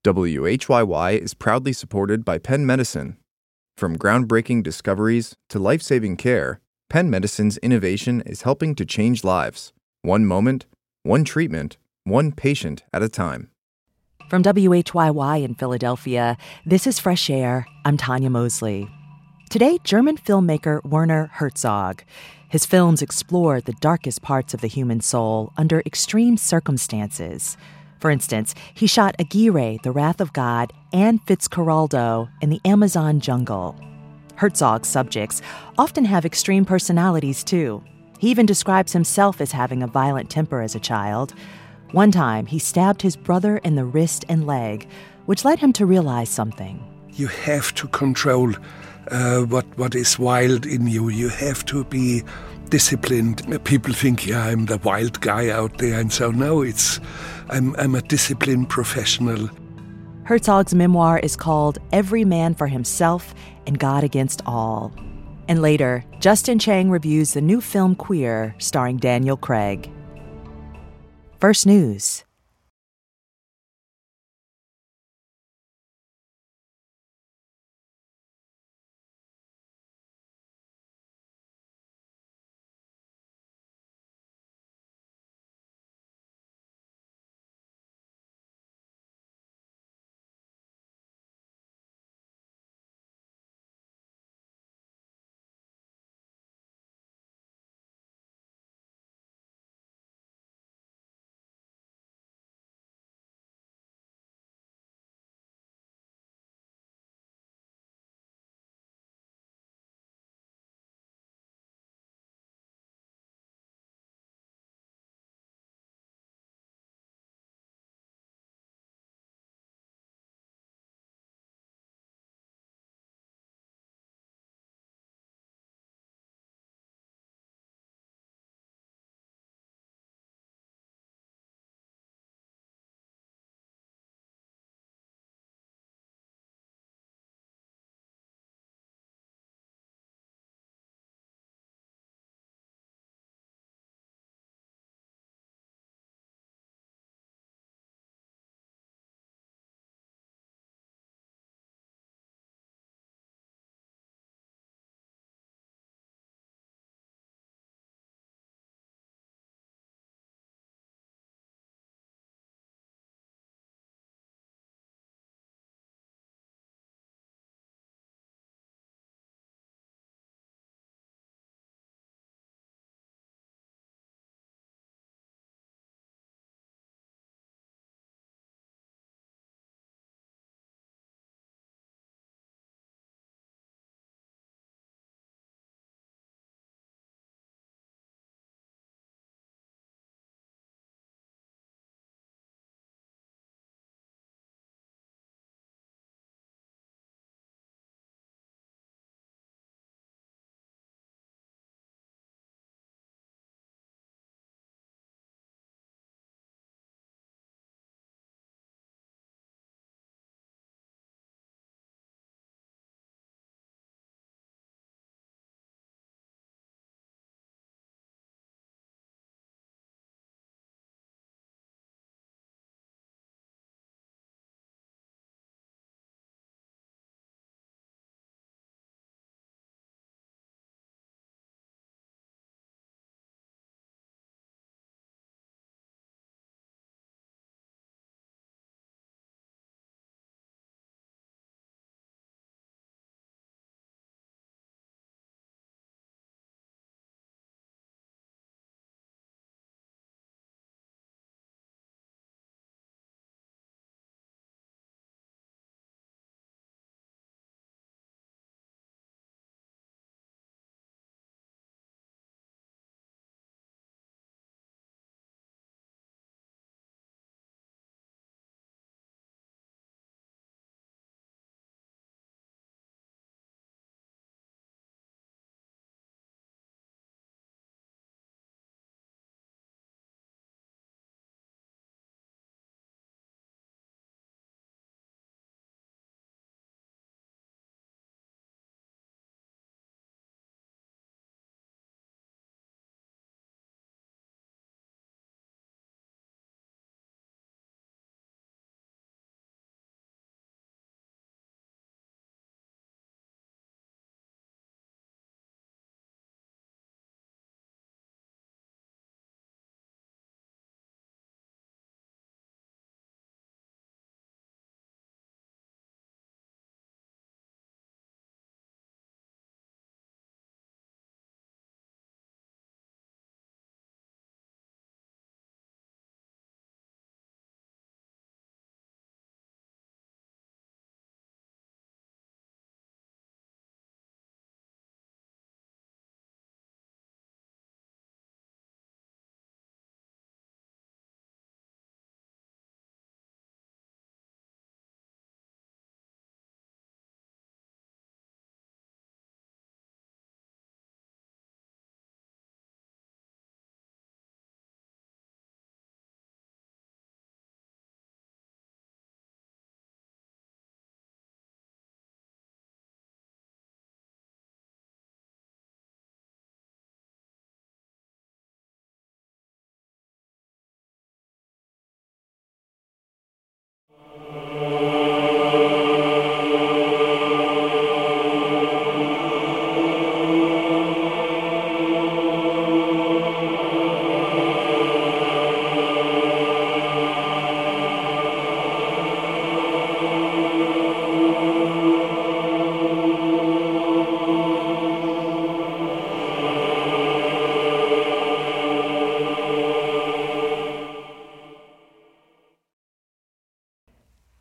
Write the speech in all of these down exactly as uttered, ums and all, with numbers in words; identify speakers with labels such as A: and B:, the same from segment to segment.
A: W H Y Y is proudly supported by Penn Medicine. From groundbreaking discoveries to life-saving care, Penn Medicine's innovation is helping to change lives, one moment, one treatment, one patient at a time.
B: From W H Y Y in Philadelphia, this is Fresh Air. I'm Tanya Mosley. Today, German filmmaker Werner Herzog. His films explore the darkest parts of the human soul under extreme circumstances. For instance, he shot Aguirre, The Wrath of God, and Fitzcarraldo in the Amazon jungle. Herzog's subjects often have extreme personalities, too. He even describes himself as having a violent temper as a child. One time, he stabbed his brother in the wrist and leg, which led him to realize something.
C: You have to control uh, what what is wild in you. You have to be disciplined. People think, yeah, I'm the wild guy out there, and so no, it's I'm I'm a disciplined professional.
B: Herzog's memoir is called Every Man for Himself and God Against All. And later, Justin Chang reviews the new film Queer, starring Daniel Craig. First News.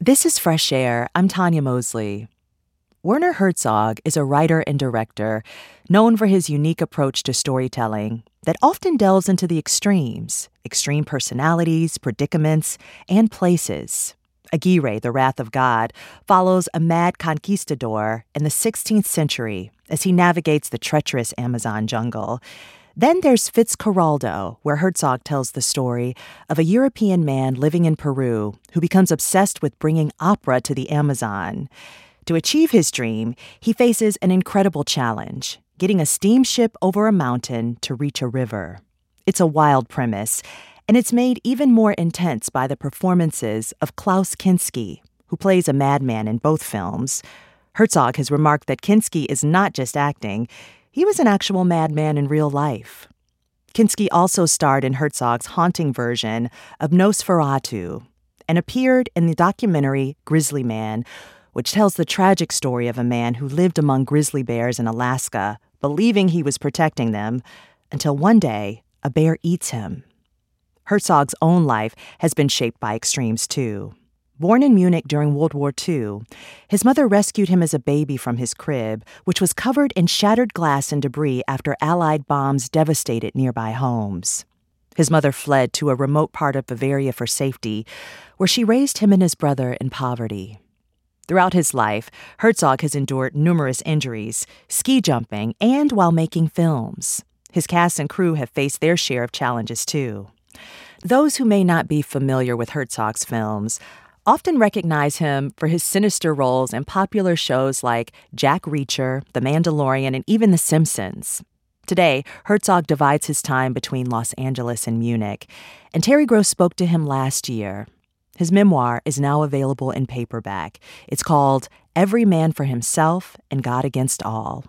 B: This is Fresh Air. I'm Tanya Mosley. Werner Herzog is a writer and director known for his unique approach to storytelling that often delves into the extremes, extreme personalities, predicaments, and places. Aguirre, the Wrath of God, follows a mad conquistador in the sixteenth century as he navigates the treacherous Amazon jungle. Then there's Fitzcarraldo, where Herzog tells the story of a European man living in Peru who becomes obsessed with bringing opera to the Amazon. To achieve his dream, he faces an incredible challenge, getting a steamship over a mountain to reach a river. It's a wild premise, and it's made even more intense by the performances of Klaus Kinski, who plays a madman in both films. Herzog has remarked that Kinski is not just acting. He was an actual madman in real life. Kinski also starred in Herzog's haunting version of Nosferatu and appeared in the documentary Grizzly Man, which tells the tragic story of a man who lived among grizzly bears in Alaska, believing he was protecting them, until one day a bear eats him. Herzog's own life has been shaped by extremes, too. Born in Munich during World War Two, his mother rescued him as a baby from his crib, which was covered in shattered glass and debris after Allied bombs devastated nearby homes. His mother fled to a remote part of Bavaria for safety, where she raised him and his brother in poverty. Throughout his life, Herzog has endured numerous injuries, ski jumping, and while making films. His cast and crew have faced their share of challenges, too. Those who may not be familiar with Herzog's films often recognize him for his sinister roles in popular shows like Jack Reacher, The Mandalorian, and even The Simpsons. Today, Herzog divides his time between Los Angeles and Munich, and Terry Gross spoke to him last year. His memoir is now available in paperback. It's called Every Man for Himself and God Against All.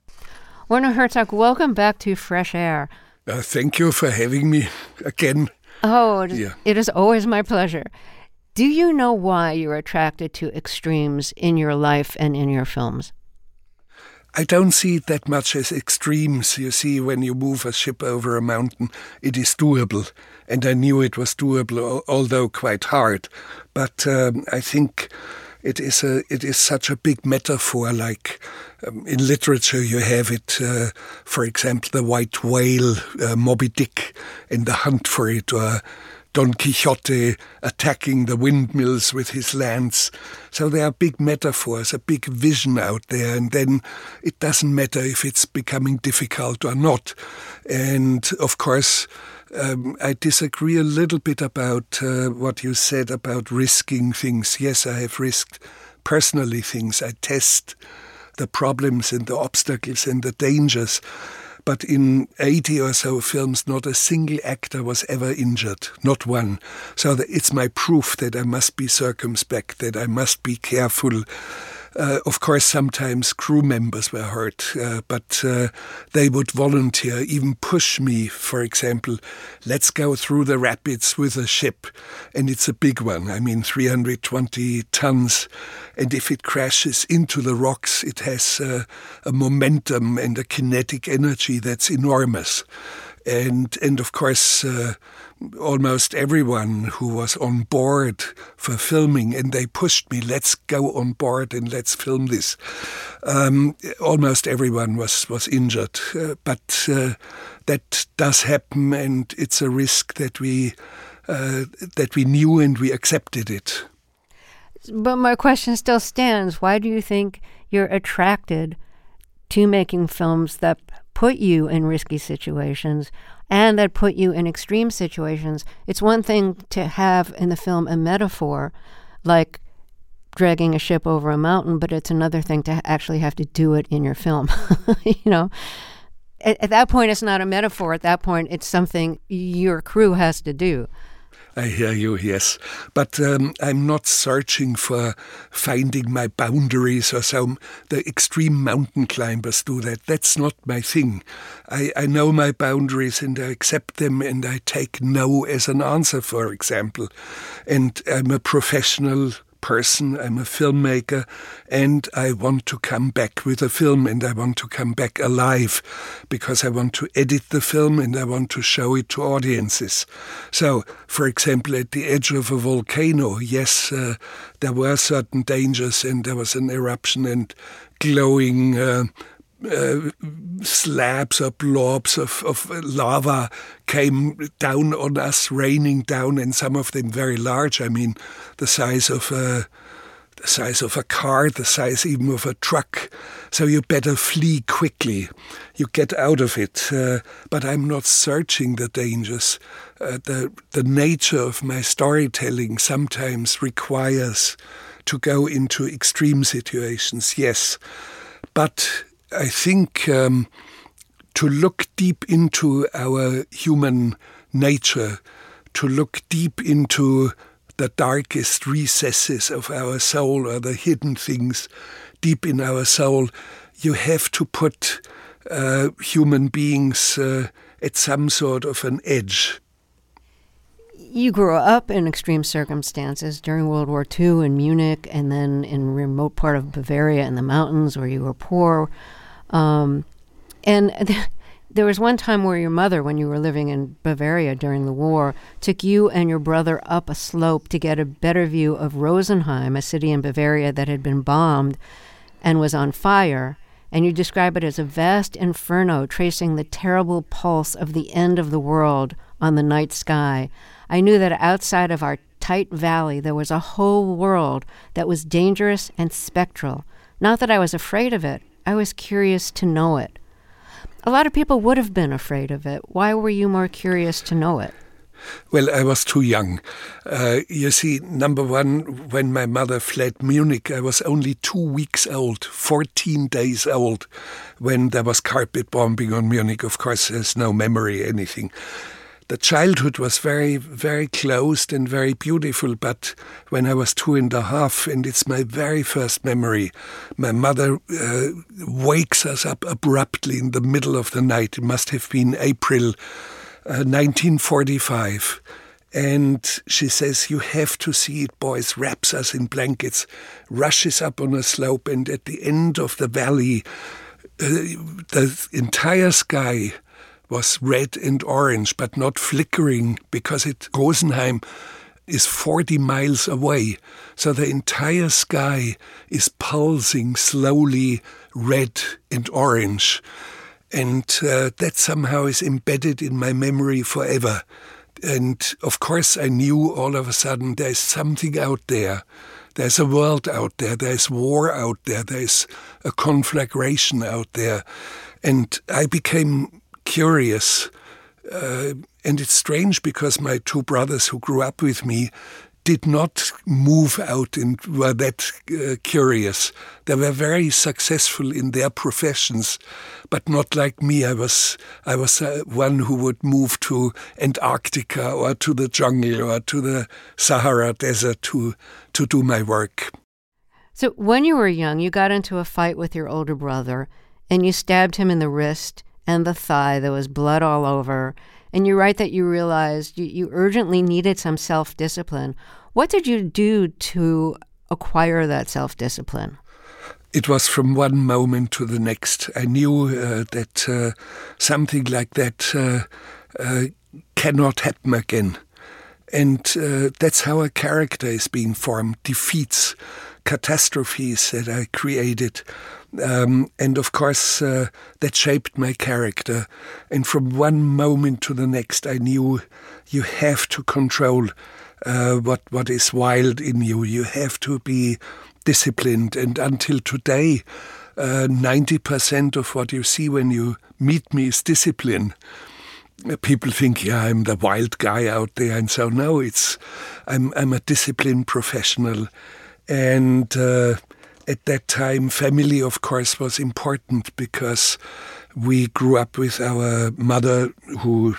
D: Werner Herzog, welcome back to Fresh Air.
C: Uh, thank you for having me again.
D: Oh, it,
C: yeah.
D: It is always my pleasure. Do you know why you're attracted to extremes in your life and in your films?
C: I don't see it that much as extremes. You see, when you move a ship over a mountain, it is doable. And I knew it was doable, although quite hard. But um, I think it is a it is such a big metaphor. Like um, in literature, you have it, uh, for example, the white whale, uh, Moby Dick, and the hunt for it, or Don Quixote attacking the windmills with his lance. So there are big metaphors, a big vision out there, and then it doesn't matter if it's becoming difficult or not. And of course, um, I disagree a little bit about uh, what you said about risking things. Yes, I have risked personally things. I test the problems and the obstacles and the dangers. But in eighty or so films, not a single actor was ever injured, not one. So that it's my proof that I must be circumspect, that I must be careful. Uh, of course, sometimes crew members were hurt, uh, but uh, they would volunteer, even push me, for example, let's go through the rapids with a ship. And it's a big one, I mean three hundred twenty tons. And if it crashes into the rocks, it has uh, a momentum and a kinetic energy that's enormous. And, and of course, uh, almost everyone who was on board for filming, and they pushed me, let's go on board and let's film this. Um, almost everyone was, was injured. Uh, but uh, that does happen, and it's a risk that we uh, that we knew and we accepted it.
D: But my question still stands. Why do you think you're attracted to making films that put you in risky situations and that put you in extreme situations? It's one thing to have in the film a metaphor like dragging a ship over a mountain, but it's another thing to actually have to do it in your film. You know, at, at that point, it's not a metaphor. At that point, it's something your crew has to do.
C: I hear you, yes. But um, I'm not searching for finding my boundaries or so. The extreme mountain climbers do that. That's not my thing. I, I know my boundaries and I accept them, and I take no as an answer, for example. And I'm a professional person, I'm a filmmaker, and I want to come back with a film, and I want to come back alive, because I want to edit the film and I want to show it to audiences. So, for example, at the edge of a volcano, yes, uh, there were certain dangers, and there was an eruption and glowing uh, Uh, slabs or blobs of, of lava came down on us, raining down, and some of them very large. I mean, the size of a, the size of a car, the size even of a truck. So you better flee quickly. You get out of it. Uh, but I'm not searching the dangers. Uh, the the nature of my storytelling sometimes requires to go into extreme situations. Yes, but I think um, to look deep into our human nature, to look deep into the darkest recesses of our soul, or the hidden things deep in our soul, you have to put uh, human beings uh, at some sort of an edge.
D: You grew up in extreme circumstances during World War Two in Munich, and then in a remote part of Bavaria in the mountains where you were poor. Um, and th- there was one time where your mother, when you were living in Bavaria during the war, took you and your brother up a slope to get a better view of Rosenheim, a city in Bavaria that had been bombed and was on fire. And you describe it as a vast inferno tracing the terrible pulse of the end of the world on the night sky. I knew that outside of our tight valley there was a whole world that was dangerous and spectral. Not that I was afraid of it. I was curious to know it. A lot of people would have been afraid of it. Why were you more curious to know it?
C: Well, I was too young. Uh, you see, number one, when my mother fled Munich, I was only two weeks old, fourteen days old, when there was carpet bombing on Munich. Of course, there's no memory, anything. The childhood was very, very closed and very beautiful, but when I was two and a half, and it's my very first memory, my mother uh, wakes us up abruptly in the middle of the night. It must have been April uh, nineteen forty-five. And she says, "You have to see it, boys," wraps us in blankets, rushes up on a slope, and at the end of the valley, uh, the entire sky was red and orange, but not flickering, because it Rosenheim is forty miles away. So the entire sky is pulsing slowly red and orange. And uh, that somehow is embedded in my memory forever. And of course I knew all of a sudden there's something out there. There's a world out there. There's war out there. There's a conflagration out there. And I became curious, uh, and it's strange because my two brothers who grew up with me did not move out and were that uh, curious. They were very successful in their professions, but not like me. I was I was uh, one who would move to Antarctica or to the jungle or to the Sahara Desert to to do my work.
D: So when you were young, you got into a fight with your older brother, and you stabbed him in the wrist and the thigh. There was blood all over. And you write that you realized you, you urgently needed some self-discipline. What did you do to acquire that self-discipline?
C: It was from one moment to the next. I knew uh, that uh, something like that uh, uh, cannot happen again. And uh, that's how a character is being formed, defeats, catastrophes that I created. Um, and of course, uh, that shaped my character. And from one moment to the next, I knew you have to control uh, what what is wild in you. You have to be disciplined. And until today, uh, ninety percent of what you see when you meet me is discipline. People think, yeah, I'm the wild guy out there. And so, no, it's I'm, I'm a disciplined professional. And uh, at that time, family, of course, was important because we grew up with our mother who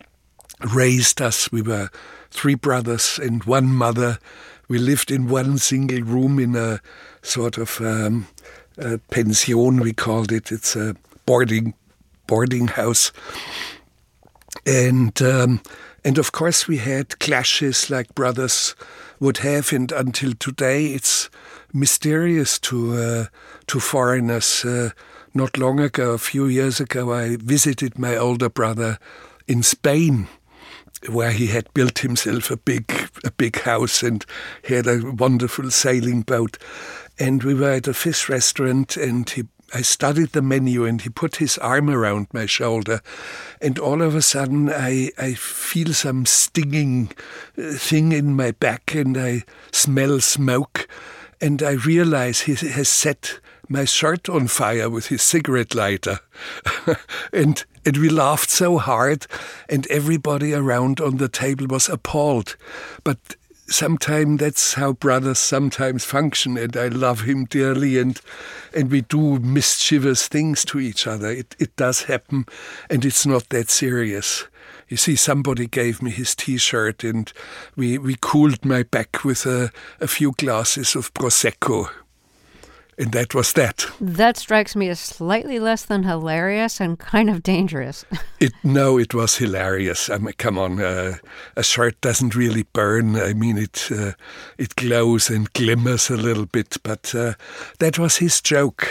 C: raised us. We were three brothers and one mother. We lived in one single room in a sort of um, a pension, we called it. It's a boarding boarding house. And um, And of course we had clashes like brothers would have, and until today it's mysterious to uh, to foreigners. Uh, not long ago, a few years ago, I visited my older brother in Spain, where he had built himself a big a big house and he had a wonderful sailing boat. And we were at a fish restaurant, and he I studied the menu, and he put his arm around my shoulder, and all of a sudden I, I feel some stinging thing in my back, and I smell smoke, and I realize he has set my shirt on fire with his cigarette lighter. and and we laughed so hard, and everybody around on the table was appalled. But sometimes that's how brothers sometimes function, and I love him dearly, and and we do mischievous things to each other. It it does happen, and it's not that serious. You see, somebody gave me his T-shirt, and we, we cooled my back with a, a few glasses of Prosecco. And that was that.
D: That strikes me as slightly less than hilarious and kind of dangerous.
C: It no, it was hilarious. I mean, come on, uh, a shirt doesn't really burn. I mean, it uh, it glows and glimmers a little bit, but uh, that was his joke.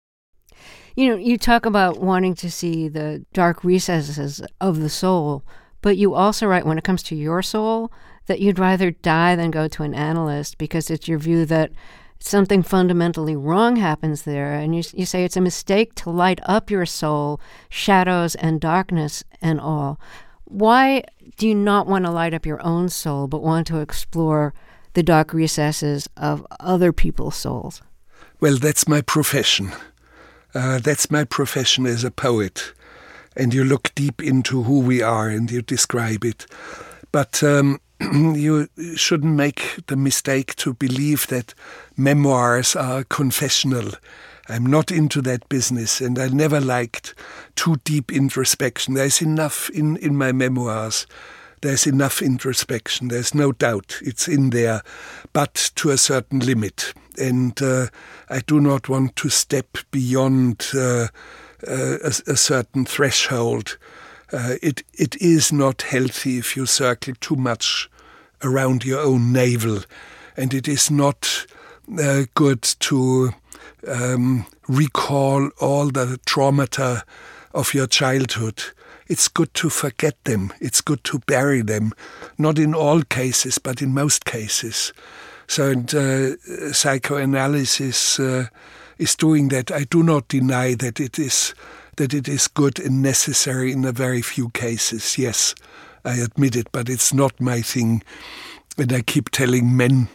D: You know, you talk about wanting to see the dark recesses of the soul, but you also write, when it comes to your soul, that you'd rather die than go to an analyst, because it's your view that something fundamentally wrong happens there. And you, you say it's a mistake to light up your soul, shadows and darkness and all. Why do you not want to light up your own soul, but want to explore the dark recesses of other people's souls?
C: Well, that's my profession. Uh, that's my profession as a poet. And you look deep into who we are and you describe it. But um, you shouldn't make the mistake to believe that memoirs are confessional. I'm not into that business, and I never liked too deep introspection. There's enough in, in my memoirs. There's enough introspection. There's no doubt it's in there, but to a certain limit. And uh, I do not want to step beyond uh, uh, a, a certain threshold. Uh, it it is not healthy if you circle too much around your own navel, and it is not uh, good to um, recall all the traumata of your childhood. It's good to forget them. It's good to bury them, not in all cases, but in most cases. So and, uh, psychoanalysis uh, is doing that. I do not deny that it is that it is good and necessary in a very few cases. Yes, I admit it, but it's not my thing. And I keep telling men,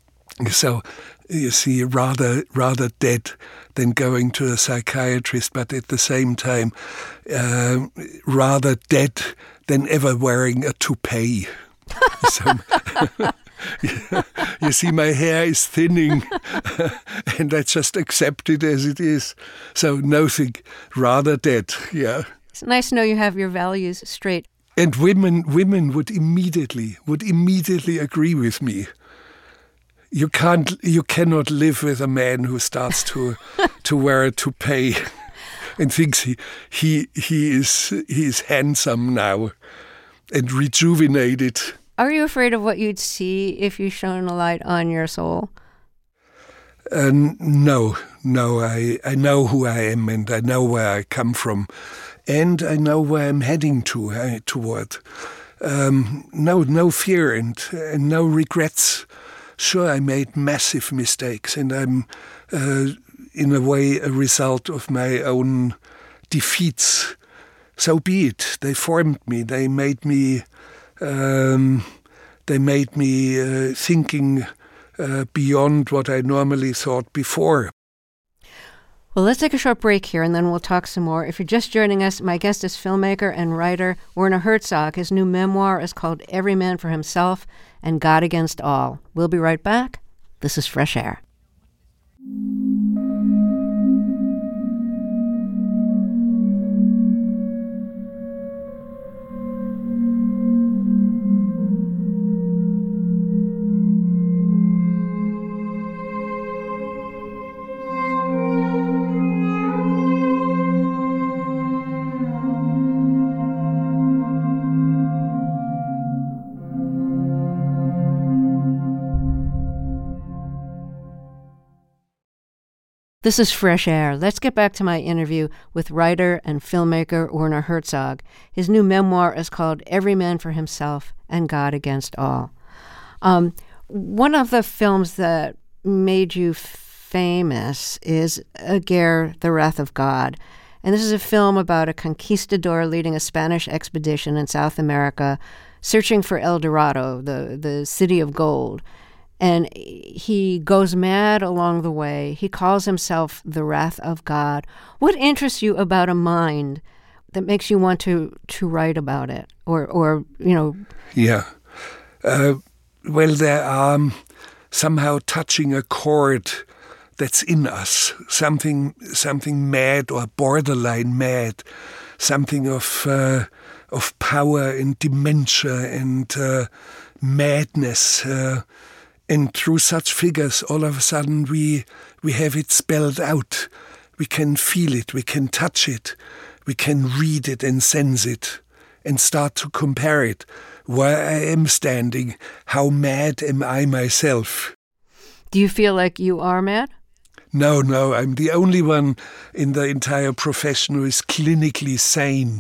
C: so you see, rather rather dead than going to a psychiatrist, but at the same time, uh, rather dead than ever wearing a toupee. So, you see, my hair is thinning, and I just accept it as it is. So nothing, rather dead, yeah.
D: It's nice to know you have your values straight.
C: And women women would immediately, would immediately agree with me. You can't, you cannot live with a man who starts to to wear a toupee and thinks he he he is he is handsome now and rejuvenated.
D: Are you afraid of what you'd see if you shone a light on your soul?
C: Uh, no, no. I, I know who I am, and I know where I come from, and I know where I'm heading to uh, toward. Um, no, no fear and and no regrets. Sure, I made massive mistakes, and I'm, uh, in a way, a result of my own defeats. So be it. They formed me. They made me. Um, they made me uh, thinking uh, beyond what I normally thought before.
D: Well, let's take a short break here, and then we'll talk some more. If you're just joining us, my guest is filmmaker and writer Werner Herzog. His new memoir is called Every Man for Himself and God Against All. We'll be right back. This is Fresh Air. This is Fresh Air. Let's get back to my interview with writer and filmmaker Werner Herzog. His new memoir is called Every Man for Himself and God Against All. Um, one of the films that made you famous is Aguirre, The Wrath of God. And this is a film about a conquistador leading a Spanish expedition in South America, searching for El Dorado, the, the city of gold. And he goes mad along the way. He calls himself the Wrath of God. What interests you about a mind that makes you want to, to write about it? Or, or you know...
C: Yeah. Uh, well, there are um, somehow touching a chord that's in us, something something mad or borderline mad, something of uh, of power and dementia and uh, madness. Uh, and through such figures, all of a sudden we we have it spelled out. We can feel it, we can touch it, we can read it and sense it and start to compare it. Where I am standing, how mad am I myself?
D: Do you feel like you are mad?
C: No, no, I'm the only one in the entire profession who is clinically sane.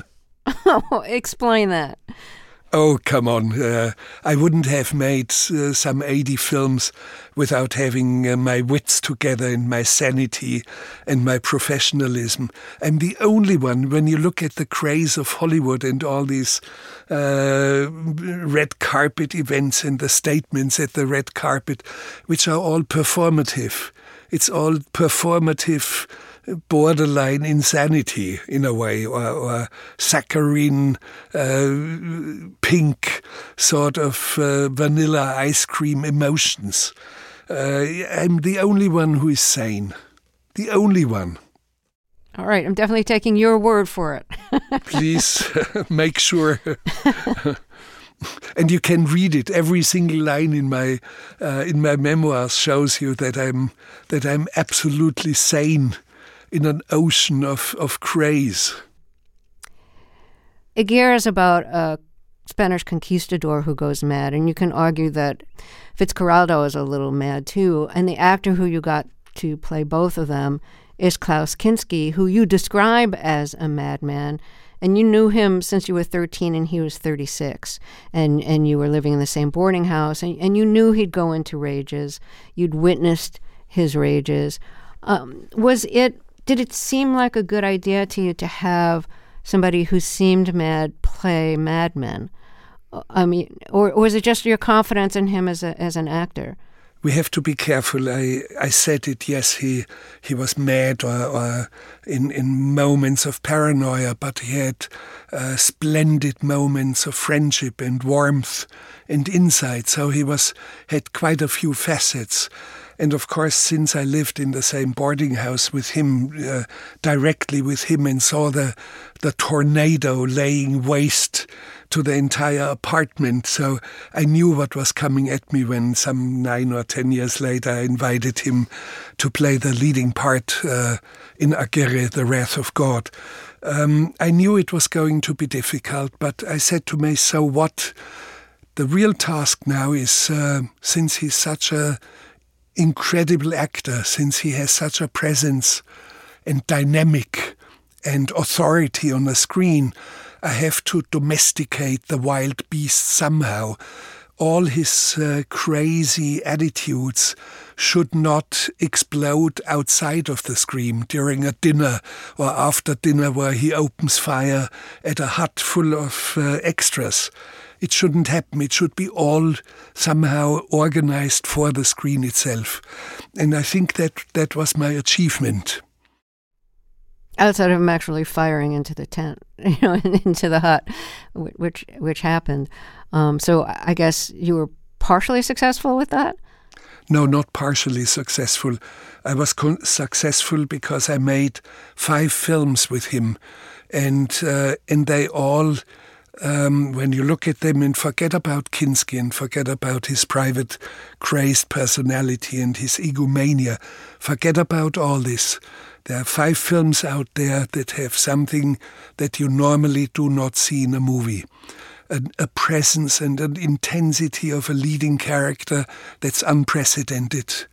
D: Explain that.
C: Oh, come on. Uh, I wouldn't have made uh, some eighty films without having uh, my wits together and my sanity and my professionalism. I'm the only one, when you look at the craze of Hollywood and all these uh, red carpet events and the statements at the red carpet, which are all performative. It's all performative, borderline insanity in a way, or, or saccharine, uh, pink sort of uh, vanilla ice cream emotions. Uh, I'm the only one who is sane. The only one.
D: All right, I'm definitely taking your word for it.
C: Please make sure. And you can read it. Every single line in my uh, in my memoirs shows you that I'm that I'm absolutely sane in an ocean of, of craze.
D: Aguirre is about a Spanish conquistador who goes mad, and you can argue that Fitzcarraldo is a little mad too. And the actor who you got to play both of them is Klaus Kinski, who you describe as a madman. And you knew him since you were thirteen and he was thirty-six. And, and you were living in the same boarding house. And, and you knew he'd go into rages. You'd witnessed his rages. Um, was it, did it seem like a good idea to you to have somebody who seemed mad play madmen? I mean, or, or was it just your confidence in him as a, as an actor?
C: We have to be careful. I, I said it, yes, he he was mad or, or in, in moments of paranoia, but he had uh, splendid moments of friendship and warmth and insight. So he was had quite a few facets. And of course, since I lived in the same boarding house with him, uh, directly with him, and saw the the tornado laying waste to the entire apartment, so I knew what was coming at me when some nine or ten years later I invited him to play the leading part uh, in Aguirre, The Wrath of God. Um, I knew it was going to be difficult, but I said to me, so what? The real task now is, uh, since he's such a incredible actor, since he has such a presence and dynamic and authority on the screen, I have to domesticate the wild beast somehow. All his uh, crazy attitudes should not explode outside of the screen during a dinner or after dinner where he opens fire at a hut full of uh, extras. It shouldn't happen. It should be all somehow organized for the screen itself. And I think that that was my achievement.
D: Outside of him actually firing into the tent, you know, into the hut, which which happened. Um, so I guess you were partially successful with that?
C: No, not partially successful. I was con- successful because I made five films with him. And, uh, and they all... Um, when you look at them and forget about Kinski and forget about his private crazed personality and his egomania, forget about all this. There are five films out there that have something that you normally do not see in a movie. A, a presence and an intensity of a leading character that's unprecedented.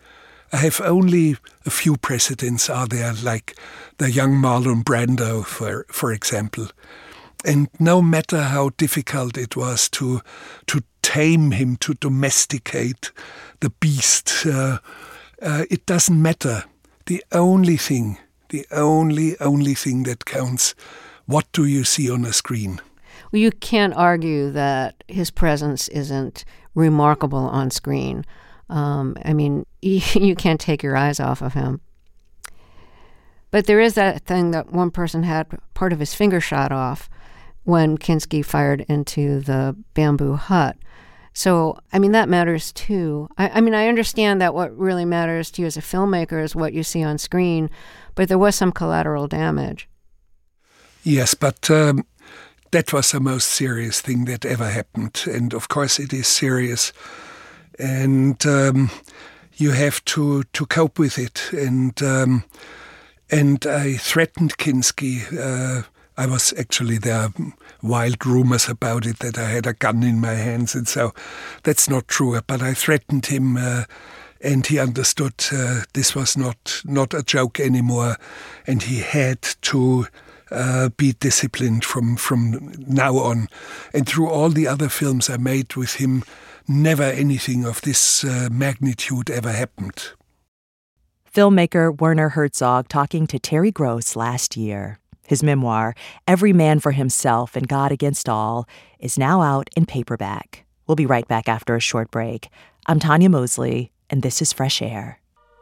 C: I have only a few precedents are there, like the young Marlon Brando, for for example. And no matter how difficult it was to to tame him, to domesticate the beast, uh, uh, it doesn't matter. The only thing, the only, only thing that counts, what do you see on a screen?
D: Well, you can't argue that his presence isn't remarkable on screen. Um, I mean, you can't take your eyes off of him. But there is that thing that one person had part of his finger shot off when Kinski fired into the bamboo hut. So, I mean, that matters too. I, I mean, I understand that what really matters to you as a filmmaker is what you see on screen, but there was some collateral damage.
C: Yes, but um, that was the most serious thing that ever happened. And of course it is serious. And um, you have to, to cope with it. And um, and I threatened Kinski. Uh, I was actually, there are wild rumors about it that I had a gun in my hands, and so that's not true. But I threatened him, uh, and he understood uh, this was not, not a joke anymore, and he had to uh, be disciplined from, from now on. And through all the other films I made with him, never anything of this uh, magnitude ever happened.
B: Filmmaker Werner Herzog talking to Terry Gross last year. His memoir, Every Man for Himself and God Against All, is now out in paperback. We'll be right back after a short break. I'm Tanya Mosley, and this is Fresh Air.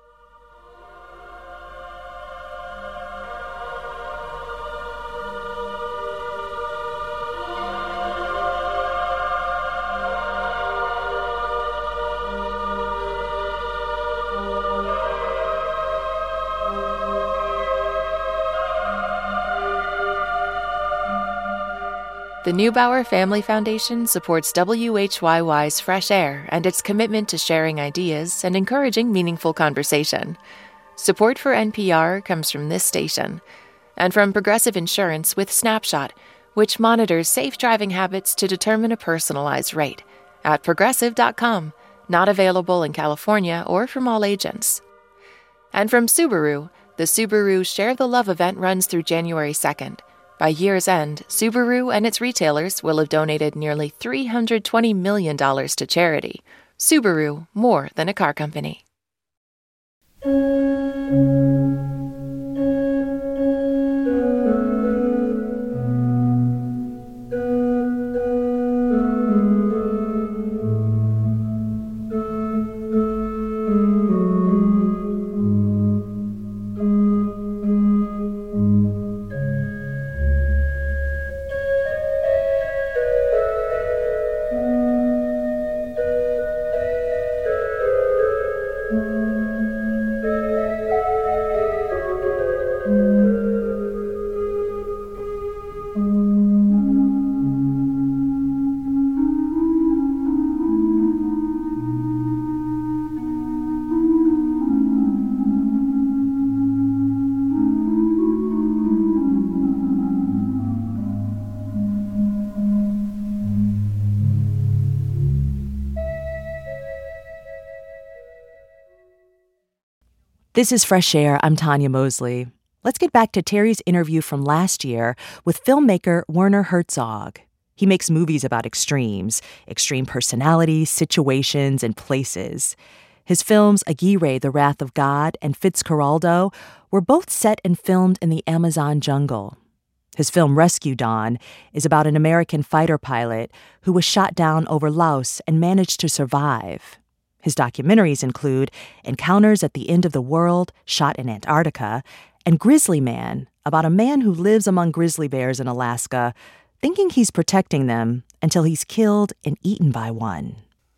E: The Neubauer Family Foundation supports W H Y Y's Fresh Air and its commitment to sharing ideas and encouraging meaningful conversation. Support for N P R comes from this station and from Progressive Insurance with Snapshot, which monitors safe driving habits to determine a personalized rate at progressive dot com, not available in California or from all agents. And from Subaru, the Subaru Share the Love event runs through January second. By year's end, Subaru and its retailers will have donated nearly three hundred twenty million dollars to charity. Subaru, more than a car company.
B: This is Fresh Air. I'm Tanya Mosley. Let's get back to Terry's interview from last year with filmmaker Werner Herzog. He makes movies about extremes, extreme personalities, situations, and places. His films Aguirre, The Wrath of God, and Fitzcarraldo were both set and filmed in the Amazon jungle. His film Rescue Dawn is about an American fighter pilot who was shot down over Laos and managed to survive. His documentaries include Encounters at the End of the World, shot in Antarctica, and Grizzly Man, about a man who lives among grizzly bears in Alaska, thinking he's protecting them until he's killed and eaten by one.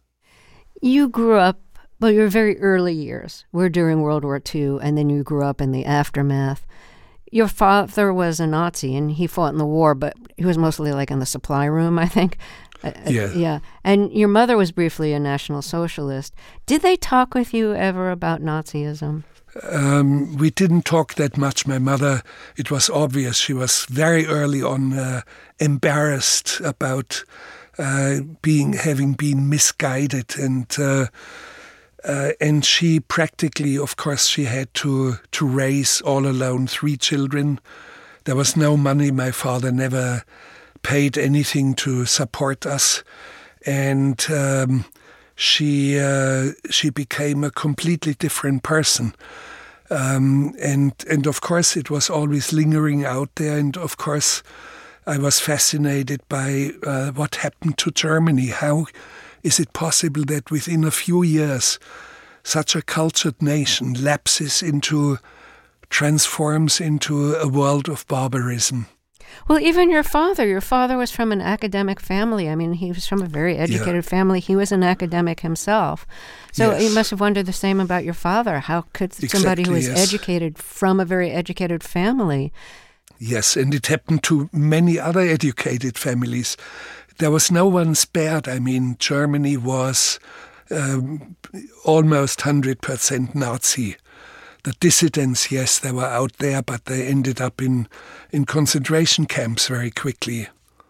D: You grew up, well, your very early years were during World War Two, and then you grew up in the aftermath. Your father was a Nazi, and he fought in the war, but he was mostly like in the supply room, I think.
C: Yeah.
D: Uh, yeah. And your mother was briefly a National Socialist. Did they talk with you ever about Nazism?
C: Um, we didn't talk that much. My mother, it was obvious, she was very early on uh, embarrassed about uh, being having been misguided. And uh, Uh, and she practically, of course, she had to, to raise all alone three children. There was no money. My father never paid anything to support us. And um, she uh, she became a completely different person. Um, and, and of course, it was always lingering out there. And of course, I was fascinated by uh, what happened to Germany. How is it possible that within a few years, such a cultured nation lapses into, transforms into a world of barbarism?
D: Well, even your father, your father was from an academic family. I mean, he was from a very educated yeah. family. He was an academic himself. So yes. You must have wondered the same about your father. How could exactly, somebody who was yes. educated from a very educated family?
C: Yes, and it happened to many other educated families. There was no one spared. I mean, Germany was um, almost one hundred percent Nazi. The dissidents, yes, they were out there, but they ended up in, in concentration camps very quickly.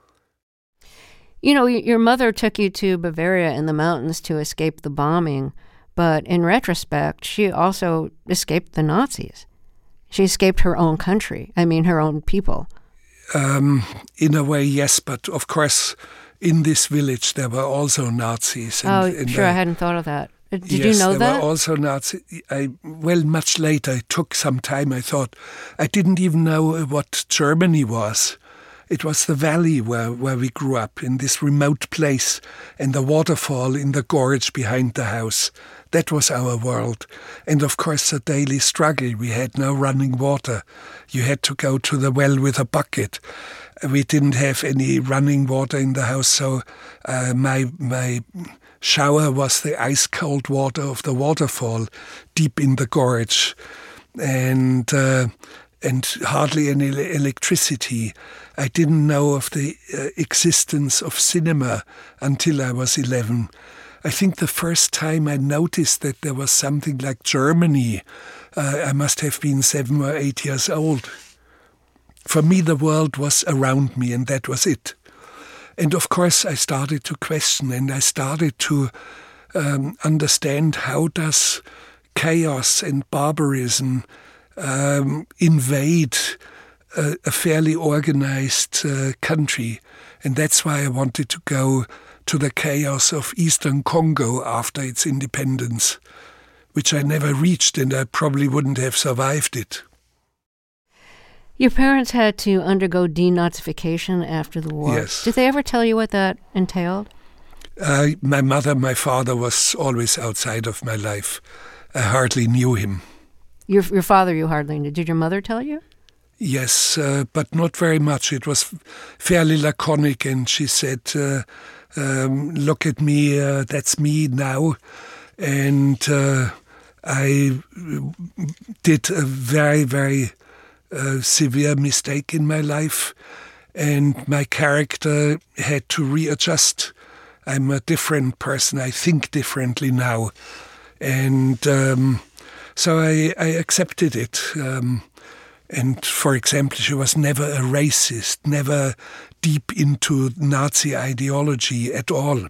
D: You know, your mother took you to Bavaria in the mountains to escape the bombing, but in retrospect, she also escaped the Nazis. She escaped her own country, I mean, her own people.
C: Um, in a way, yes, but of course, in this village, there were also Nazis.
D: And, oh, and sure, I, I hadn't thought of that. Did
C: yes,
D: you know
C: there
D: that?
C: Were also Nazis. I, well, much later, it took some time, I thought. I didn't even know what Germany was. It was the valley where, where we grew up, in this remote place, and the waterfall in the gorge behind the house. That was our world. And of course, a daily struggle. We had no running water. You had to go to the well with a bucket. We didn't have any running water in the house, so uh, my my shower was the ice-cold water of the waterfall deep in the gorge. And uh, and hardly any electricity. I didn't know of the uh, existence of cinema until I was eleven. I think the first time I noticed that there was something like Germany, uh, I must have been seven or eight years old. For me, the world was around me, and that was it. And of course, I started to question, and I started to um, understand how does chaos and barbarism um, invade a, a fairly organized uh, country. And that's why I wanted to go to the chaos of Eastern Congo after its independence, which I never reached, and I probably wouldn't have survived it.
D: Your parents had to undergo denazification after the war.
C: Yes.
D: Did they ever tell you what that entailed?
C: Uh, my mother, my father was always outside of my life. I hardly knew him.
D: Your your father you hardly knew. Did your mother tell you?
C: Yes, uh, but not very much. It was fairly laconic, and she said, uh, um, look at me, uh, that's me now. And uh, I did a very, very uh, severe mistake in my life, and my character had to readjust. I'm a different person. I think differently now. And um, so I, I accepted it. Um, And, for example, she was never a racist, never deep into Nazi ideology at all.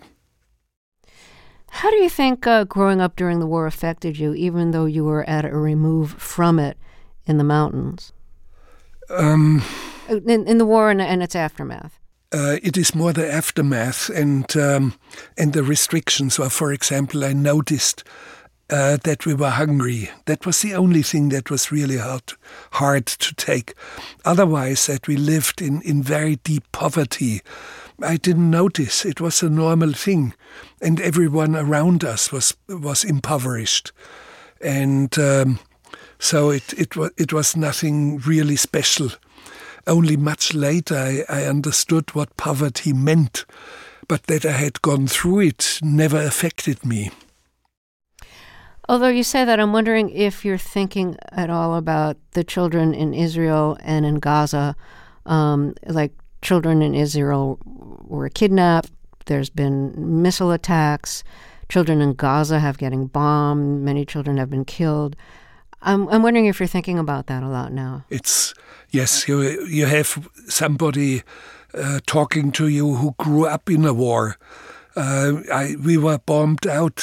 D: How do you think uh, growing up during the war affected you, even though you were at a remove from it in the mountains?
C: Um,
D: in, in the war and, and its aftermath?
C: Uh, it is more the aftermath and, um, and the restrictions. So, for example, I noticed Uh, that we were hungry. That was the only thing that was really hard, hard to take. Otherwise, that we lived in, in very deep poverty. I didn't notice. It was a normal thing. And everyone around us was was impoverished. And um, so it, it, was, it was nothing really special. Only much later I, I understood what poverty meant. But that I had gone through it never affected me.
D: Although you say that, I'm wondering if you're thinking at all about the children in Israel and in Gaza. Um, like children in Israel were kidnapped. There's been missile attacks. Children in Gaza have getting bombed. Many children have been killed. I'm, I'm wondering if you're thinking about that a lot now.
C: It's, yes, you, you have somebody uh, talking to you who grew up in a war. Uh, I, we were bombed out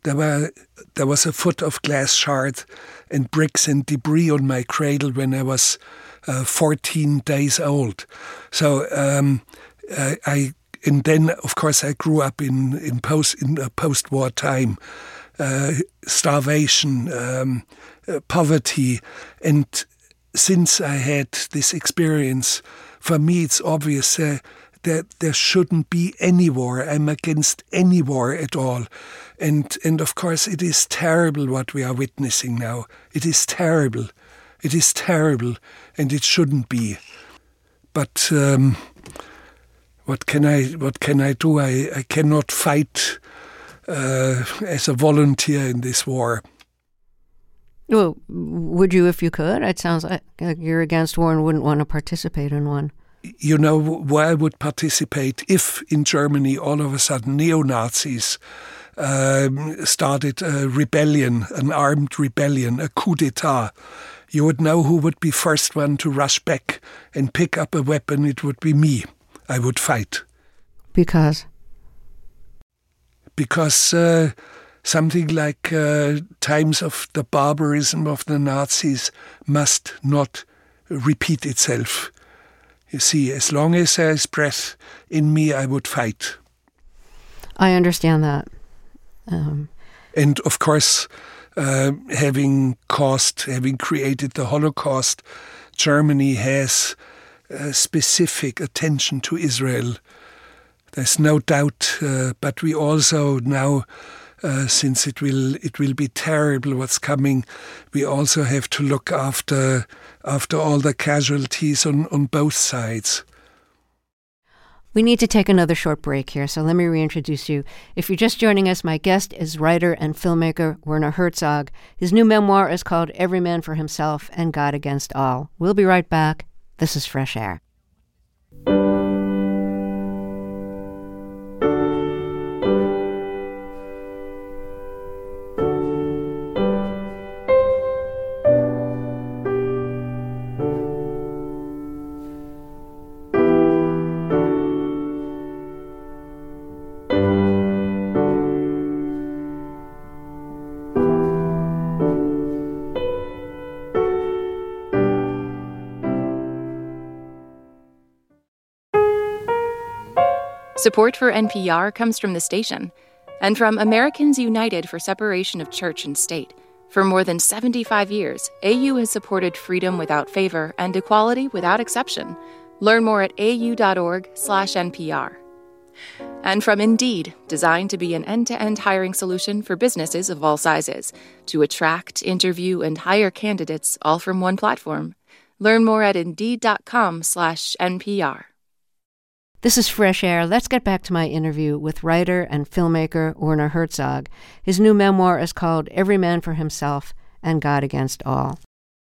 C: there were there was a foot of glass shard and bricks and debris on my cradle when I was uh, fourteen days old. So um, I, I and then of course I grew up in in post in a post-war time, uh, starvation, um, uh, poverty, and since I had this experience, for me it's obvious uh, that there shouldn't be any war. I'm against any war at all. And and of course it is terrible what we are witnessing now. It is terrible. It is terrible, and it shouldn't be. But um, what can I what can I do? I, I cannot fight uh, as a volunteer in this war.
D: Well, would you if you could? It sounds like you're against war and wouldn't want to participate in one.
C: You know where I would participate if in Germany all of a sudden neo-Nazis um, started a rebellion, an armed rebellion, a coup d'etat. You would know who would be first one to rush back and pick up a weapon. It would be me. I would fight.
D: Because?
C: Because uh, something like uh, times of the barbarism of the Nazis must not repeat itself. You see, as long as there is breath in me, I would fight.
D: I understand that. Um.
C: And of course, uh, having caused, having created the Holocaust, Germany has a specific attention to Israel. There's no doubt, uh, but we also now, uh, since it will it will be terrible what's coming, we also have to look after after all the casualties on, on both sides.
D: We need to take another short break here, so let me reintroduce you. If you're just joining us, my guest is writer and filmmaker Werner Herzog. His new memoir is called Every Man for Himself and God Against All. We'll be right back. This is Fresh Air.
E: Support for N P R comes from the station and from Americans United for Separation of Church and State. For more than seventy-five years, A U has supported freedom without favor and equality without exception. Learn more at au.org slash NPR. And from Indeed, designed to be an end-to-end hiring solution for businesses of all sizes, to attract, interview, and hire candidates all from one platform. Learn more at Indeed.com slash NPR.
D: This is Fresh Air. Let's get back to my interview with writer and filmmaker Werner Herzog. His new memoir is called Every Man for Himself and God Against All.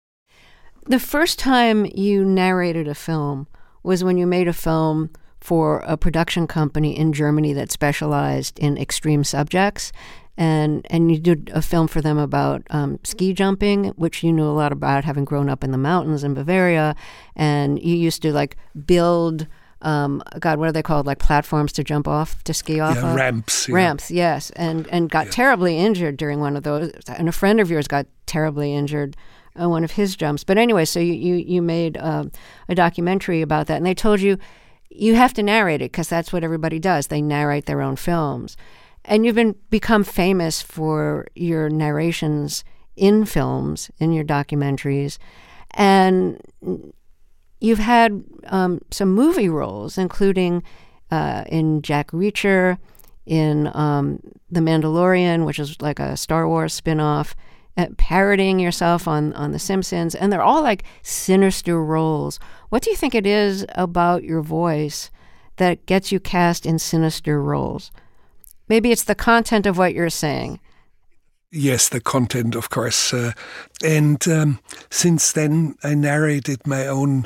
D: The first time you narrated a film was when you made a film for a production company in Germany that specialized in extreme subjects. And and you did a film for them about um, ski jumping, which you knew a lot about, having grown up in the mountains in Bavaria. And you used to like build... Um, God, what are they called? Like platforms to jump off, to ski off
C: yeah,
D: of?
C: Ramps. Yeah.
D: Ramps, yes. And and got yeah. terribly injured during one of those. And a friend of yours got terribly injured on one of his jumps. But anyway, so you, you, you made uh, a documentary about that. And they told you, you have to narrate it because that's what everybody does. They narrate their own films. And you've been become famous for your narrations in films, in your documentaries. And... You've had um, some movie roles, including uh, in Jack Reacher, in um, The Mandalorian, which is like a Star Wars spinoff, uh, parodying yourself on, on The Simpsons, and they're all like sinister roles. What do you think it is about your voice that gets you cast in sinister roles? Maybe it's the content of what you're saying.
C: Yes, the content, of course. Uh, and um, since then, I narrated my own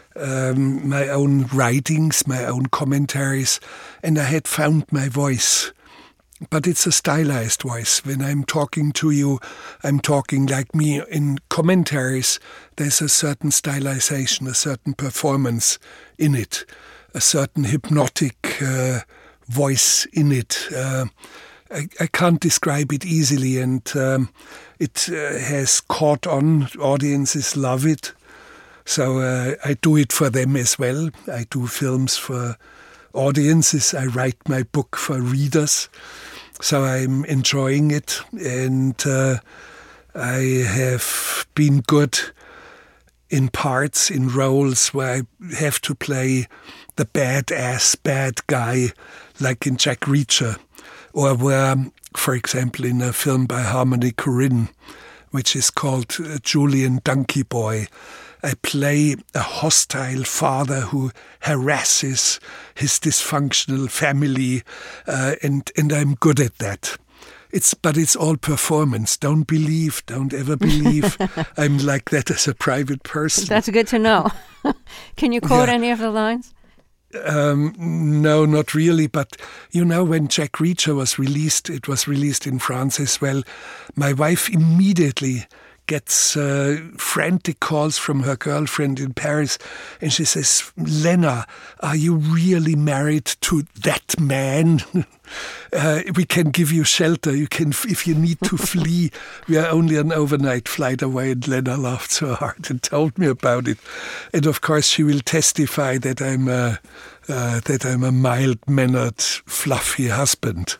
C: Um, my own writings, my own commentaries, and I had found my voice. But it's a stylized voice. When I'm talking to you, I'm talking like me. In commentaries, there's a certain stylization, a certain performance in it, a certain hypnotic uh, voice in it. Uh, I, I can't describe it easily, and um, it uh, has caught on. Audiences love it. So uh, I do it for them as well. I do films for audiences. I write my book for readers. So I'm enjoying it, and uh, I have been good in parts, in roles where I have to play the badass bad guy, like in Jack Reacher, or where, for example, in a film by Harmony Korine, which is called uh, Julian Donkey Boy, I play a hostile father who harasses his dysfunctional family, uh, and and I'm good at that. It's but it's all performance. Don't believe, don't ever believe I'm like that as a private person.
D: That's good to know. Can you quote
C: Yeah.
D: any of the lines?
C: Um, no, not really. But, you know, when Jack Reacher was released, it was released in France as well, my wife immediately gets uh, frantic calls from her girlfriend in Paris, and she says, Lena, are you really married to that man? uh, we can give you shelter. You can, if you need to flee. We are only an overnight flight away. And Lena laughed so hard and told me about it. And of course, she will testify that I'm a, uh, that I'm a mild-mannered, fluffy husband.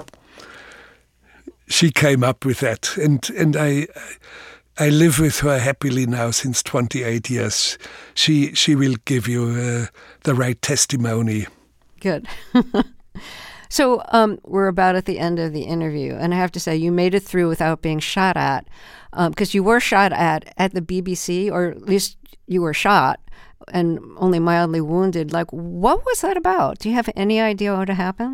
C: She came up with that, and and I. I live with her happily now since twenty-eight years. She she will give you uh, the right testimony.
D: Good. So um, we're about at the end of the interview, and I have to say you made it through without being shot at, because um, you were shot at at the B B C, or at least you were shot and only mildly wounded. Like, what was that about? Do you have any idea what happened?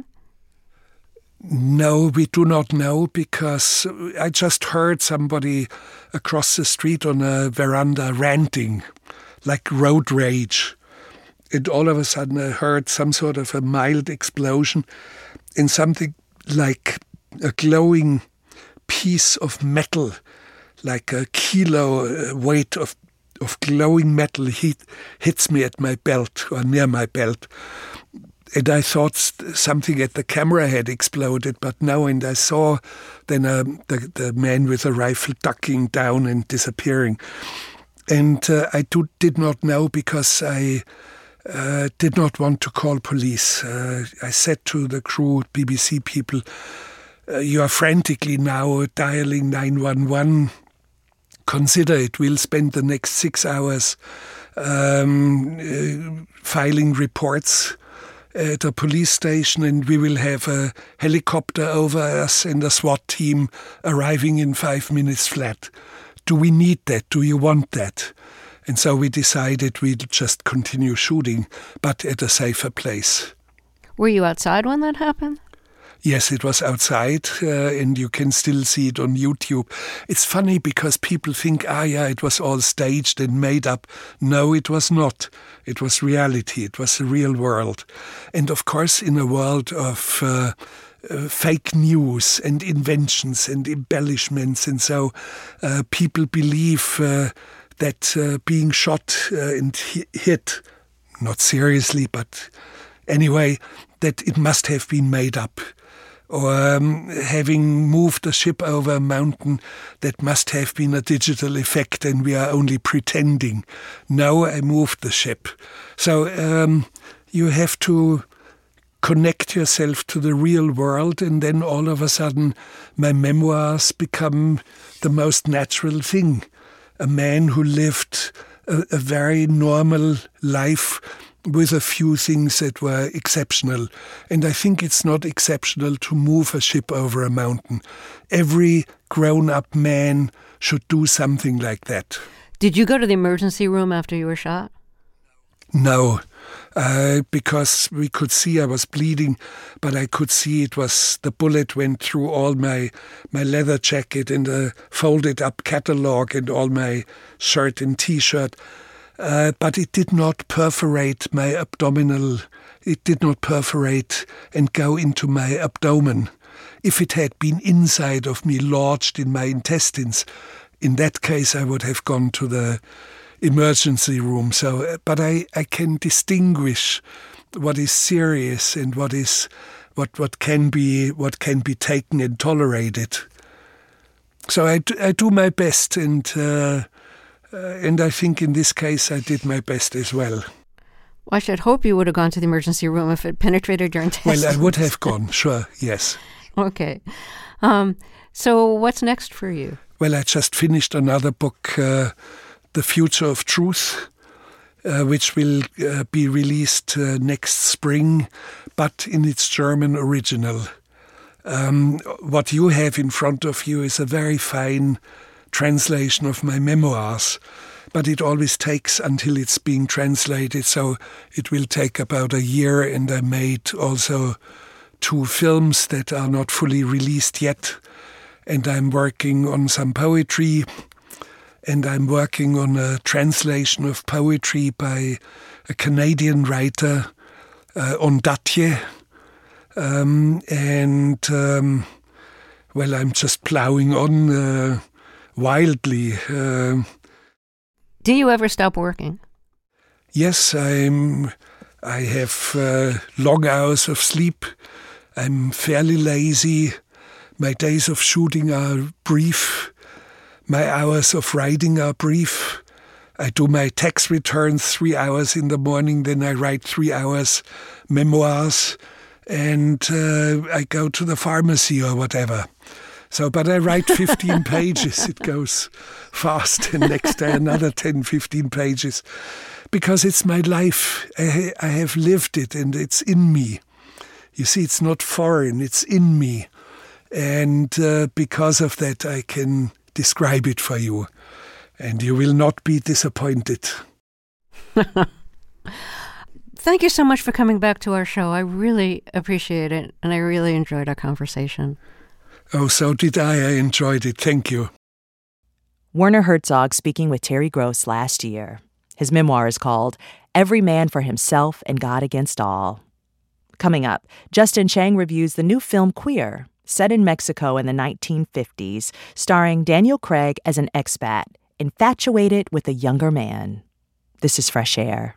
C: No, we do not know, because I just heard somebody across the street on a veranda ranting, like road rage. And all of a sudden I heard some sort of a mild explosion and something like a glowing piece of metal, like a kilo weight of, of glowing metal hit, hits me at my belt or near my belt. And I thought something at the camera had exploded, but no, and I saw then uh, the, the man with a rifle ducking down and disappearing. And uh, I do, did not know, because I uh, did not want to call police. Uh, I said to the crew, B B C people, uh, you are frantically now dialing nine one one. Consider it. We'll spend the next six hours um, uh, filing reports at a police station, and we will have a helicopter over us and a SWAT team arriving in five minutes flat. Do we need that? Do you want that? And so we decided we'd just continue shooting, but at a safer place.
D: Were you outside when that happened?
C: Yes, it was outside, uh, and you can still see it on YouTube. It's funny because people think, ah, yeah, it was all staged and made up. No, it was not. It was reality. It was the real world. And of course, in a world of uh, uh, fake news and inventions and embellishments, and so uh, people believe uh, that uh, being shot uh, and hit, not seriously, but anyway, that it must have been made up. Or um, having moved a ship over a mountain, that must have been a digital effect and we are only pretending. No, I moved the ship. So um, you have to connect yourself to the real world, and then all of a sudden my memoirs become the most natural thing. A man who lived a, a very normal life with a few things that were exceptional. And I think it's not exceptional to move a ship over a mountain. Every grown-up man should do something like that.
D: Did you go to the emergency room after you were shot?
C: No, uh, because we could see I was bleeding, but I could see it was, the bullet went through all my, my leather jacket and a folded up catalog and all my shirt and T-shirt. Uh, but it did not perforate my abdominal, it did not perforate and go into my abdomen. If it had been inside of me, lodged in my intestines, in that case I would have gone to the emergency room. So, but I, I can distinguish what is serious and what is what what can be what can be taken and tolerated. So I, I do my best, and uh, uh, and I think in this case I did my best as well.
D: Well, I should hope you would have gone to the emergency room if it penetrated your intestines.
C: Well, I would have gone, sure, yes.
D: Okay. Um, so what's next for you?
C: Well, I just finished another book, uh, The Future of Truth, uh, which will uh, be released uh, next spring, but in its German original. Um, what you have in front of you is a very fine translation of my memoirs, but it always takes until it's being translated, so it will take about a year, and I made also two films that are not fully released yet, and I'm working on some poetry, and I'm working on a translation of poetry by a Canadian writer, uh, Ondaatje. Um, and, um, well, I'm just plowing on uh, wildly. Uh,
D: Do you ever stop working?
C: yes, I'm. I have uh, long hours of sleep. I'm fairly lazy. My days of shooting are brief. My hours of writing are brief. I do my tax returns three hours in the morning, then I write three hours memoirs. And uh, I go to the pharmacy or whatever. So, but I write fifteen pages. It goes fast. And next day another ten, fifteen pages. Because it's my life. I, I have lived it and it's in me. You see, it's not foreign. It's in me. And uh, because of that, I can describe it for you. And you will not be disappointed.
D: Thank you so much for coming back to our show. I really appreciate it, and I really enjoyed our conversation.
C: Oh, so did I. I enjoyed it. Thank you.
B: Werner Herzog speaking with Terry Gross last year. His memoir is called Every Man for Himself and God Against All. Coming up, Justin Chang reviews the new film Queer, set in Mexico in the nineteen fifties, starring Daniel Craig as an expat, infatuated with a younger man. This is Fresh Air.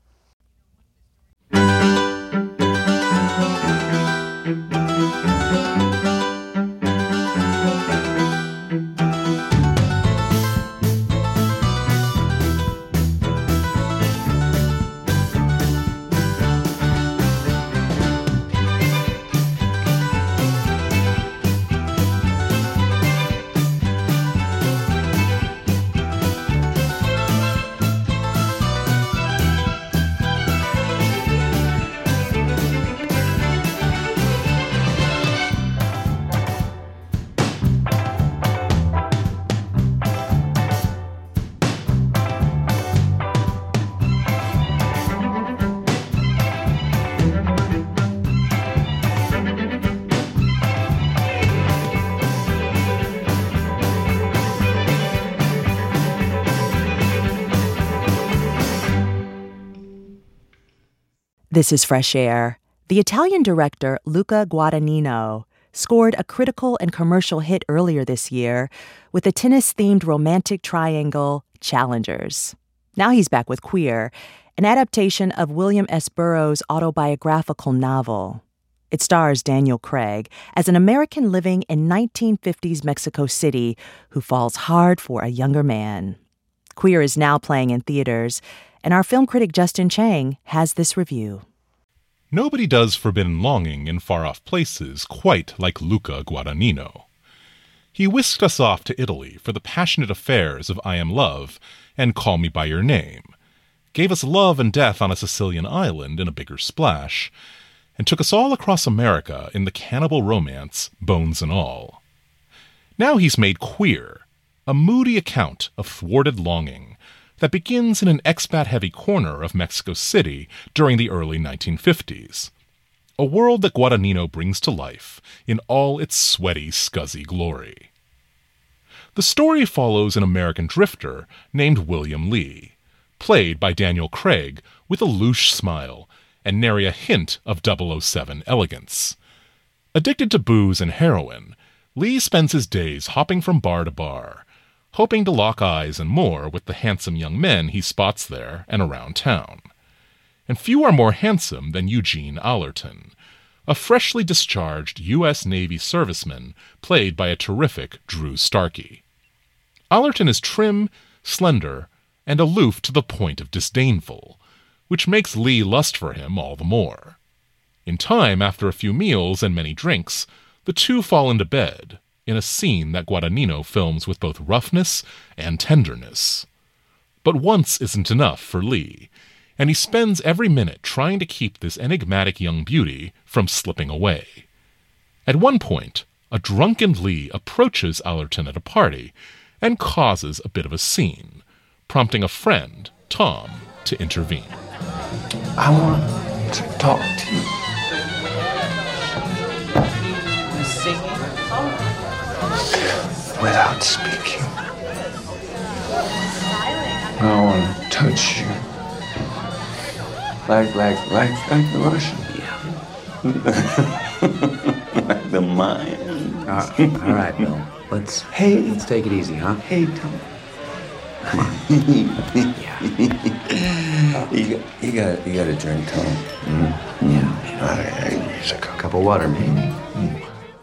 B: This is Fresh Air. The Italian director Luca Guadagnino scored a critical and commercial hit earlier this year with the tennis-themed romantic triangle Challengers. Now he's back with Queer, an adaptation of William S. Burroughs' autobiographical novel. It stars Daniel Craig as an American living in nineteen fifties Mexico City who falls hard for a younger man. Queer is now playing in theaters, and our film critic Justin Chang has this review.
F: Nobody does forbidden longing in far-off places quite like Luca Guadagnino. He whisked us off to Italy for the passionate affairs of I Am Love and Call Me By Your Name, gave us love and death on a Sicilian island in A Bigger Splash, and took us all across America in the cannibal romance Bones and All. Now he's made Queer, a moody account of thwarted longing that begins in an expat-heavy corner of Mexico City during the early nineteen fifties. A world that Guadagnino brings to life in all its sweaty, scuzzy glory. The story follows an American drifter named William Lee, played by Daniel Craig with a louche smile and nary a hint of double oh seven elegance. Addicted to booze and heroin, Lee spends his days hopping from bar to bar, hoping to lock eyes and more with the handsome young men he spots there and around town. And few are more handsome than Eugene Allerton, a freshly discharged U S Navy serviceman played by a terrific Drew Starkey. Allerton is trim, slender, and aloof to the point of disdainful, which makes Lee lust for him all the more. In time, after a few meals and many drinks, the two fall into bed, in a scene that Guadagnino films with both roughness and tenderness. But once isn't enough for Lee, and he spends every minute trying to keep this enigmatic young beauty from slipping away. At one point, a drunken Lee approaches Allerton at a party and causes a bit of a scene, prompting a friend, Tom, to intervene.
G: I want to talk to you. Singing? Without speaking. I want to touch you. Like, like, like, like the Russian. Yeah. Like the Mayan.
H: Uh, all right, Bill. Let's,
G: hey,
H: let's take it easy, huh?
G: Hey, Tom.
H: Come on.
G: Yeah. you, got, you, got, you got a drink, Tom? Mm-hmm.
H: Yeah.
G: I, I use a cup.
H: Cup of water, maybe. Mm.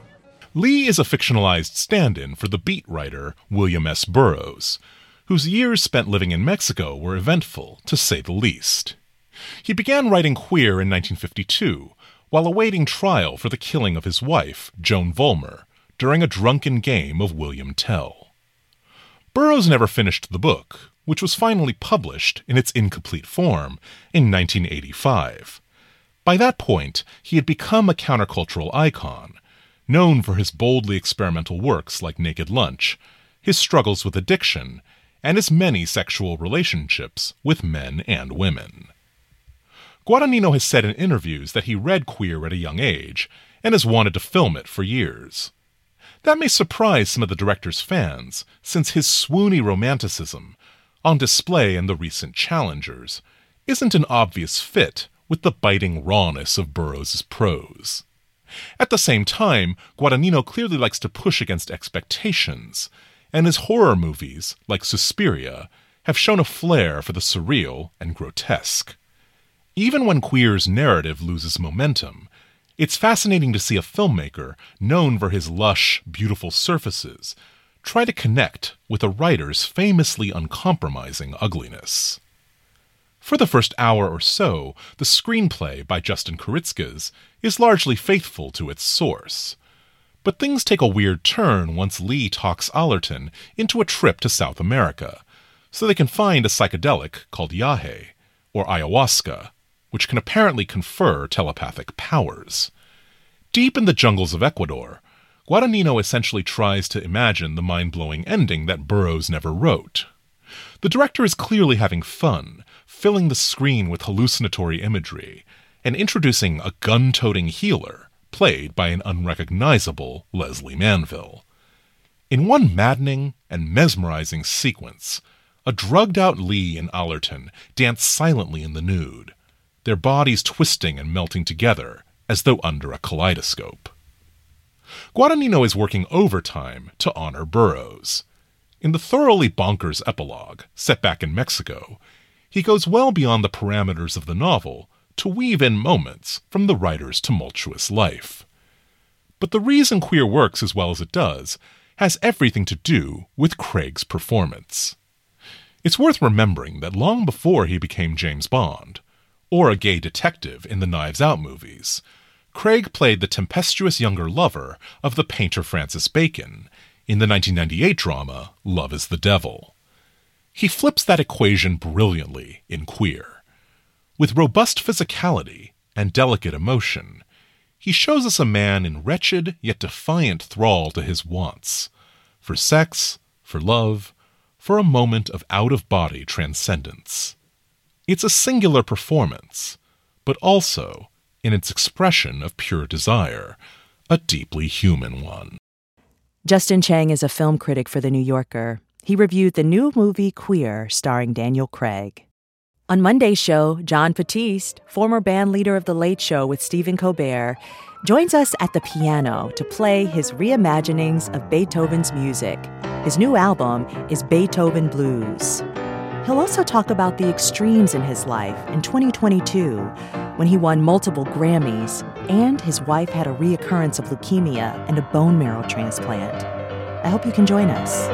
F: Lee is a fictionalized stand-in for the beat writer William S. Burroughs, whose years spent living in Mexico were eventful, to say the least. He began writing Queer in nineteen fifty-two, while awaiting trial for the killing of his wife, Joan Vollmer, during a drunken game of William Tell. Burroughs never finished the book, which was finally published in its incomplete form in nineteen eighty-five. By that point, he had become a countercultural icon, known for his boldly experimental works like Naked Lunch, his struggles with addiction, and his many sexual relationships with men and women. Guadagnino has said in interviews that he read Queer at a young age and has wanted to film it for years. That may surprise some of the director's fans, since his swoony romanticism, on display in the recent Challengers, isn't an obvious fit with the biting rawness of Burroughs' prose. At the same time, Guadagnino clearly likes to push against expectations, and his horror movies, like Suspiria, have shown a flair for the surreal and grotesque. Even when Queer's narrative loses momentum, it's fascinating to see a filmmaker known for his lush, beautiful surfaces try to connect with a writer's famously uncompromising ugliness. For the first hour or so, the screenplay by Justin Kuritzkes is largely faithful to its source. But things take a weird turn once Lee talks Allerton into a trip to South America, so they can find a psychedelic called yahe, or ayahuasca, which can apparently confer telepathic powers. Deep in the jungles of Ecuador, Guadagnino essentially tries to imagine the mind-blowing ending that Burroughs never wrote. The director is clearly having fun, filling the screen with hallucinatory imagery, and introducing a gun-toting healer, played by an unrecognizable Leslie Manville. In one maddening and mesmerizing sequence, a drugged-out Lee and Allerton dance silently in the nude, their bodies twisting and melting together as though under a kaleidoscope. Guadagnino is working overtime to honor Burroughs. In the thoroughly bonkers epilogue, set back in Mexico, he goes well beyond the parameters of the novel to weave in moments from the writer's tumultuous life. But the reason Queer works as well as it does has everything to do with Craig's performance. It's worth remembering that long before he became James Bond, or a gay detective in the Knives Out movies, Craig played the tempestuous younger lover of the painter Francis Bacon in the nineteen ninety-eight drama Love is the Devil. He flips that equation brilliantly in Queer. With robust physicality and delicate emotion, he shows us a man in wretched yet defiant thrall to his wants, for sex, for love, for a moment of out-of-body transcendence. It's a singular performance, but also, in its expression of pure desire, a deeply human one.
B: Justin Chang is a film critic for The New Yorker. He reviewed the new movie Queer, starring Daniel Craig. On Monday's show, Jon Batiste, former band leader of The Late Show with Stephen Colbert, joins us at the piano to play his reimaginings of Beethoven's music. His new album is Beethoven Blues. He'll also talk about the extremes in his life in twenty twenty-two, when he won multiple Grammys And his wife had a reoccurrence of leukemia and a bone marrow transplant. I hope you can join us.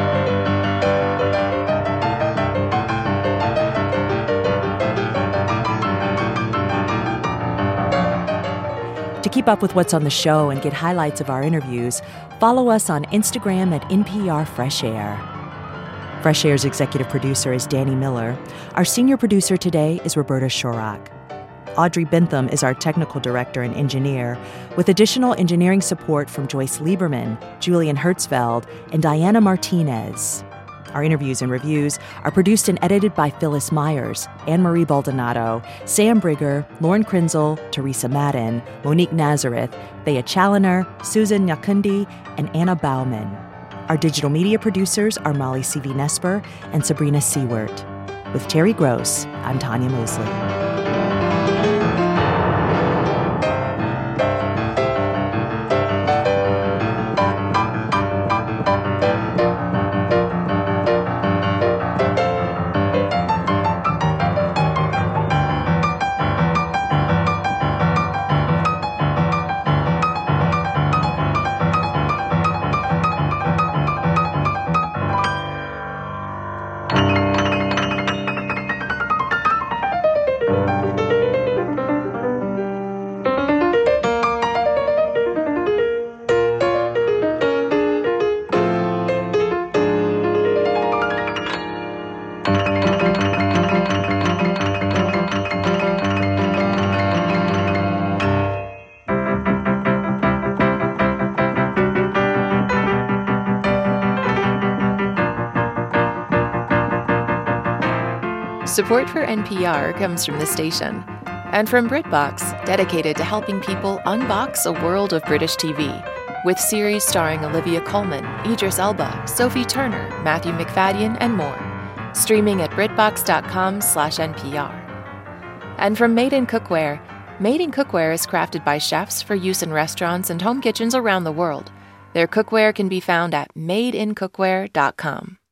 B: To keep up with what's on the show and get highlights of our interviews, follow us on Instagram at N P R Fresh Air. Fresh Air's executive producer is Danny Miller. Our senior producer today is Roberta Shorrock. Audrey Bentham is our technical director and engineer, with additional engineering support from Joyce Lieberman, Julian Hertzfeld, and Diana Martinez. Our interviews and reviews are produced and edited by Phyllis Myers, Anne-Marie Baldonado, Sam Brigger, Lauren Krenzel, Teresa Madden, Monique Nazareth, Thea Challoner, Susan Nyakundi, and Anna Bauman. Our digital media producers are Molly C V. Nesper and Sabrina Seward. With Terry Gross, I'm Tanya Mosley.
E: Support for N P R comes from the station and from BritBox, dedicated to helping people unbox a world of British T V, with series starring Olivia Colman, Idris Elba, Sophie Turner, Matthew McFadden, and more. Streaming at BritBox.com slash NPR. And from Made in Cookware. Made in Cookware is crafted by chefs for use in restaurants and home kitchens around the world. Their cookware can be found at made in cookware dot com.